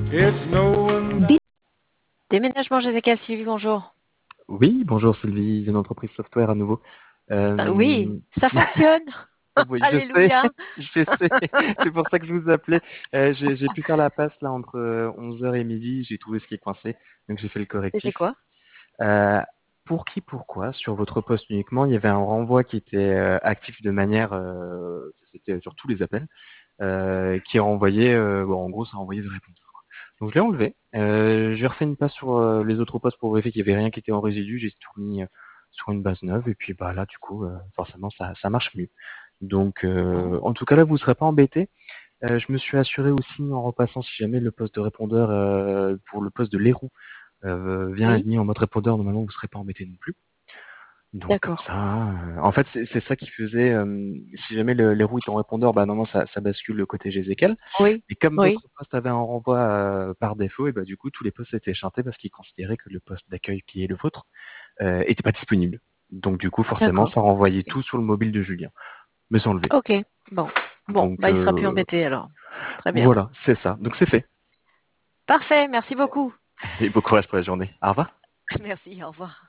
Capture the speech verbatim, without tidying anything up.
It's no one. Dé- Déménagement Jessica Sylvie, bonjour. Oui, bonjour Sylvie, une entreprise software à nouveau. Euh, oui, Euh, ça fonctionne. oui, je sais, Alléluia. je sais, c'est pour ça que je vous appelais. Euh, j'ai, j'ai pu faire la passe là entre euh, onze heures et midi, j'ai trouvé ce qui est coincé, donc j'ai fait le C'était correctif. quoi? Euh, pour qui, pourquoi, sur votre poste uniquement, il y avait un renvoi qui était euh, actif de manière, euh, c'était sur tous les appels, euh, qui renvoyait, euh, bon, en gros, ça renvoyait des réponses. Donc je l'ai enlevé. Euh, j'ai refait une passe sur euh, les autres postes pour vérifier qu'il n'y avait rien qui était en résidu. J'ai tout mis euh, sur une base neuve et puis bah là du coup euh, forcément ça, ça marche mieux. Donc Bon. euh, en tout cas là vous ne serez pas embêté. Euh, je me suis assuré aussi en repassant si jamais le poste de répondeur euh, pour le poste de l'Héroux euh, vient être Oui, mis en mode répondeur, normalement vous ne serez pas embêté non plus. Donc comme d'accord. ça, euh, en fait c'est c'est ça qui faisait, euh, si jamais le, les roues étaient en répondeur, bah non, non ça, ça bascule le côté Gézékel. Oui, Et comme oui, d'autres postes avaient un renvoi euh, par défaut, et bah du coup tous les postes étaient chantés parce qu'ils considéraient que le poste d'accueil qui est le vôtre euh, était pas disponible. Donc du coup forcément d'accord. ça renvoyait Ok. tout sur le mobile de Julien, mais sans lever. Ok, bon. Bon, Donc bah il sera plus euh, embêté alors. Très bien. voilà, c'est ça. Donc c'est fait. Parfait, merci beaucoup. Et bon courage pour la journée. Au revoir. Merci, au revoir.